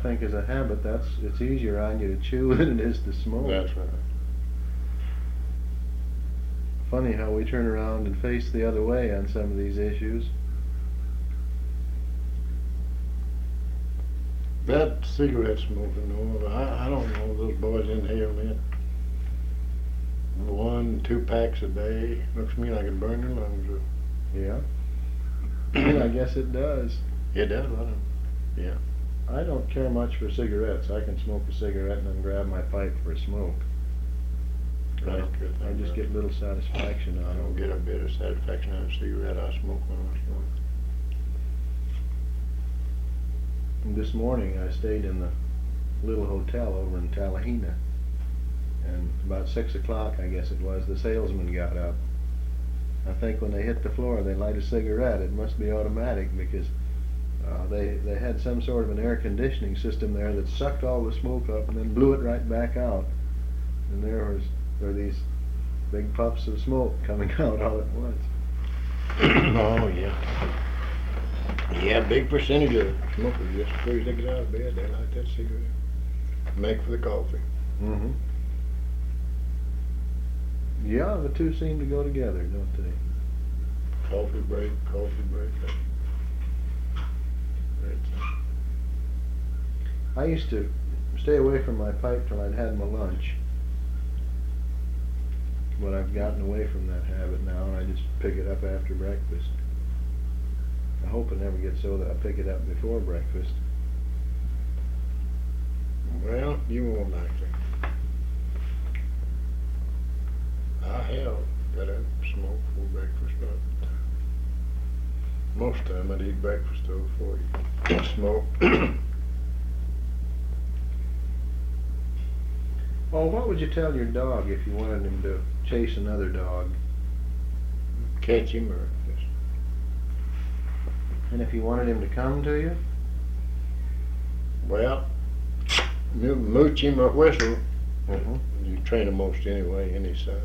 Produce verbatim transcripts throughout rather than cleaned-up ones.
think as a habit, that's it's easier on you to chew than it is to smoke. That's right. Funny how we turn around and face the other way on some of these issues. That cigarette smoking, though, I, I don't know, those boys inhale it. One, two packs a day. Looks to me like it burn their lungs up. Yeah. And I guess it does. It does, I don't, yeah. I don't care much for cigarettes. I can smoke a cigarette and then grab my pipe for a smoke. I don't care. I just get little satisfaction I out don't of get it. a bit of satisfaction out of a cigarette. I smoke when I smoke. And this morning I stayed in the little hotel over in Tallahena, and about six o'clock, I guess it was, the salesman got up. I think when they hit the floor, they light a cigarette. It must be automatic because uh, they they had some sort of an air conditioning system there that sucked all the smoke up and then blew it right back out. And there was there were these big puffs of smoke coming out all at once. Oh, yeah. Yeah, big percentage of smokers just before they get out of bed, they light that cigarette. Make for the coffee. Mm-hmm. Yeah, the two seem to go together, don't they? Coffee break, coffee break. That's, I used to stay away from my pipe till I'd had my lunch. But I've gotten away from that habit now, and I just pick it up after breakfast. I hope it never gets so that I pick it up before breakfast. well, you won't like it. I have got up and smoked before breakfast, but most of the time I'd eat breakfast though before you smoke. Well, what would you tell your dog if you wanted him to chase another dog? Catch him or just, And if you wanted him to come to you? well, mo- mooch him or whistle. Mm-hmm. You train him most anyway, any side.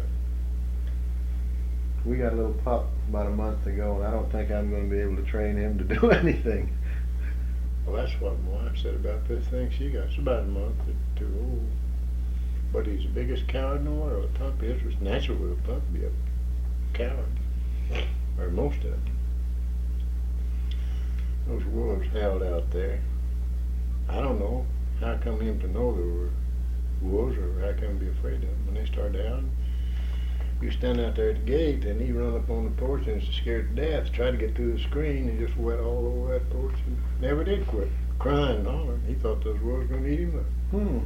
We got a little pup about a month ago, and I don't think I'm going to be able to train him to do anything. Well, that's what my wife said about this thing she got. It's about a month or two old. But he's the biggest coward in the world. A pup is. It's natural for a pup to be a coward. Or most of them. Those wolves howled out there. I don't know how come him to know there were wolves or how come to be afraid of them. When they started howling, you stand out there at the gate and he run up on the porch and is scared to death. Tried to get through the screen and just went all over that porch and never did quit crying and hollering. He thought those wolves were going to eat him up. Hmm.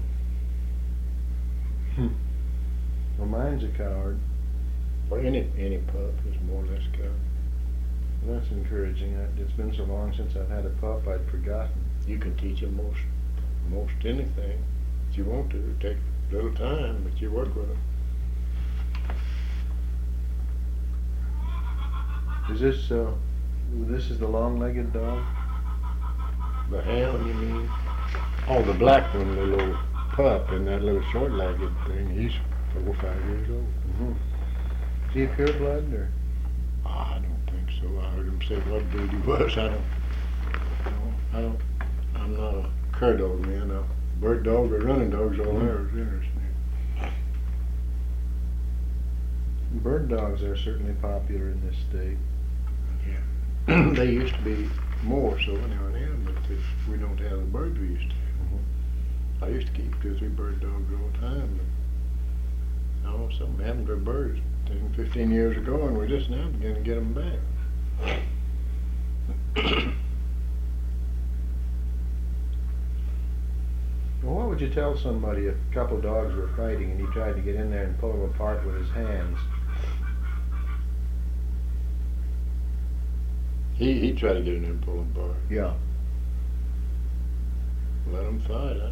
Hmm. Well, mine's a coward. Or any any pup is more or less coward. That's encouraging. I- It's been so long since I've had a pup, I'd forgotten. You can teach him most most anything that you want to. It take a little time, but you work with him. Is this, uh, this is the long-legged dog? The hound, you mean? Oh, the black one, the little pup, and that little short-legged thing. He's four or five years old. Mm-hmm. Is he a pureblood, or? I don't think so. I heard him say what breed he was. I don't. I don't. I'm not a cur dog man. A bird dog or running dogs all Mhm. there is interesting. Bird dogs are certainly popular in this state. Yeah. They used to be more so now and then, but this, we don't have the birds we used to. I used to keep two or three bird dogs all the time, but I don't know, something happened to our birds ten, fifteen years ago, and we're just now beginning to get them back. Well, what would you tell somebody if a couple dogs were fighting and he tried to get in there and pull them apart with his hands? He he tried to get in there and pull them apart. Yeah. Let them fight.